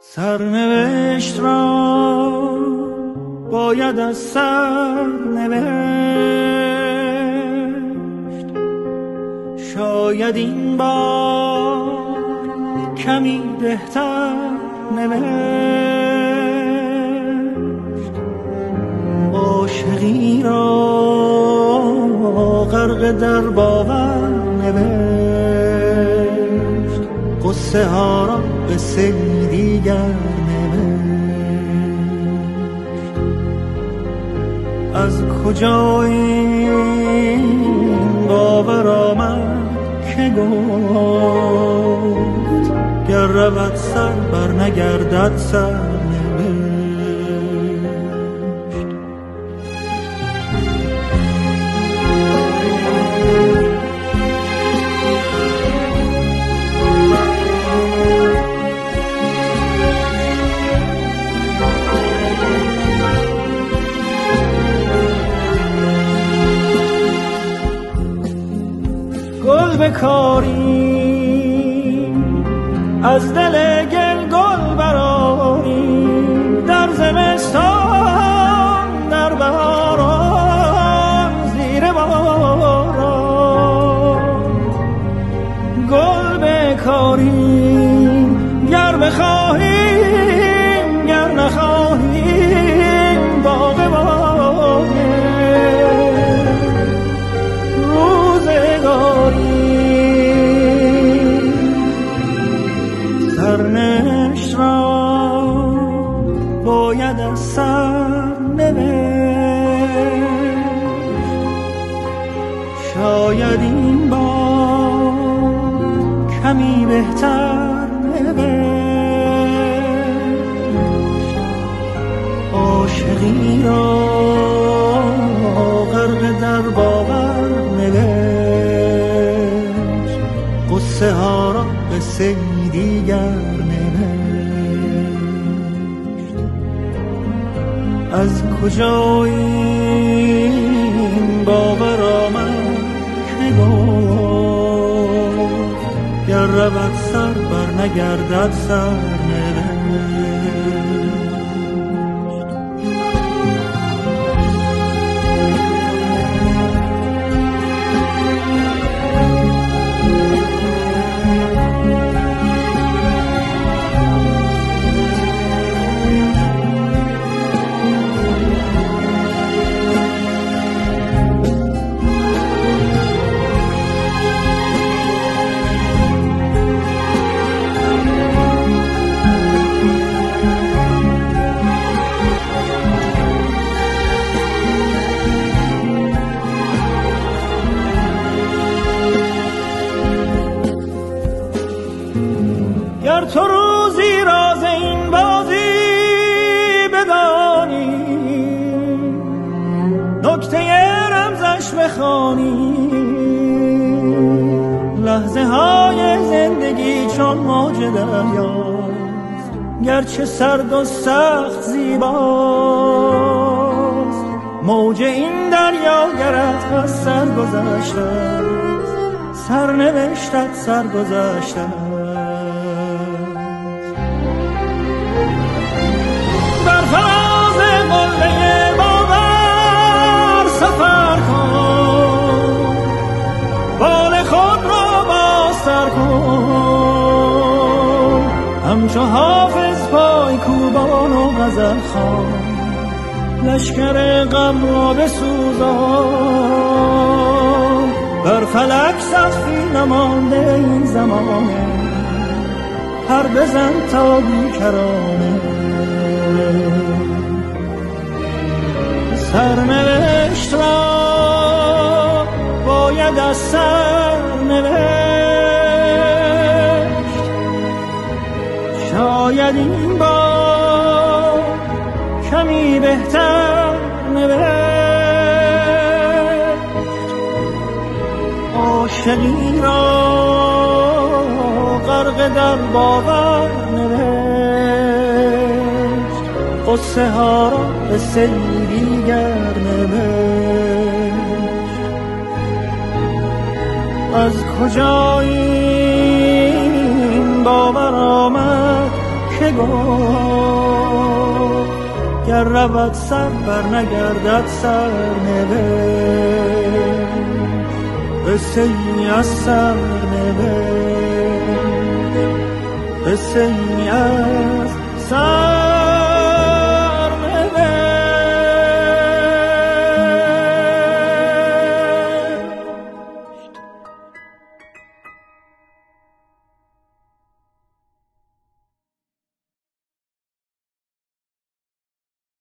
سرنوشت را باید از سر نوشت، شاید این بار کمی بهتر نوشت. عاشقی را غرق در باور نوشت، قصه ها را قصه دیگر نوشت. از کجا این باور آمد که گفت گر رود سر بر نگردد سر نوشت. گل بکاری از دل گل گل براری، در زمستان در بهاران زیر باران. گل بکاری گر بخواهیم گر نخواهیم باغ باغه روزگاری. سرنوشت را باید از سر نوشت، شاید این بار کمی بهتر نوشت. عاشقی را غرق در باور نوشت، قصه ها را قصه دیگر نوشت. از کجا این باور آمد که گفت گر رود سر بر نگردد سر نوشت. گر تو روزی راز این بازی بدانی، نکته رمزش بخوانی، لحظه های زندگی چون موج دریاست، گرچه سرد و سخت زیباست. موج این دریا گرت از سر گذشته است، سرنوشتت سر گذشته است. بر فراز قله باور سفر کن، بال خود را بازتر کن، همچو حافظ پای کوبان و غزل خوان، لشکر غم را بسوزان. بر فلک سقفی نمانده این زمانه، پر بزن تا بیکرانه. سرنوشت را باید از سر نوشت، شاید این بار کمی بهتر نوشت. عاشقی را غرق در باور نوشت، قصه ها را قصه دیگر نوشت. از کجا این باور آمد که گفت گر رود سر بر نگردد سر نوشت قصه ای از سر نوشت قصه ای از سر